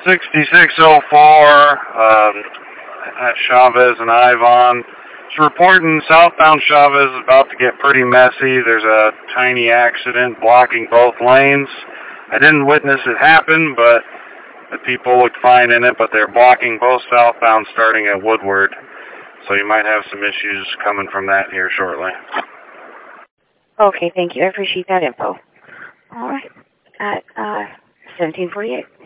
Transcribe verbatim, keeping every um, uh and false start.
sixty-six oh four, um, at Chavez and Ivon. It's reporting southbound Chavez is about to get pretty messy. There's a tiny accident blocking both lanes. I didn't witness it happen, but the people looked fine in it, but they're blocking both southbound starting at Woodward. So you might have some issues coming from that here shortly. Okay, thank you. I appreciate that info. All right. At uh, seventeen forty-eight.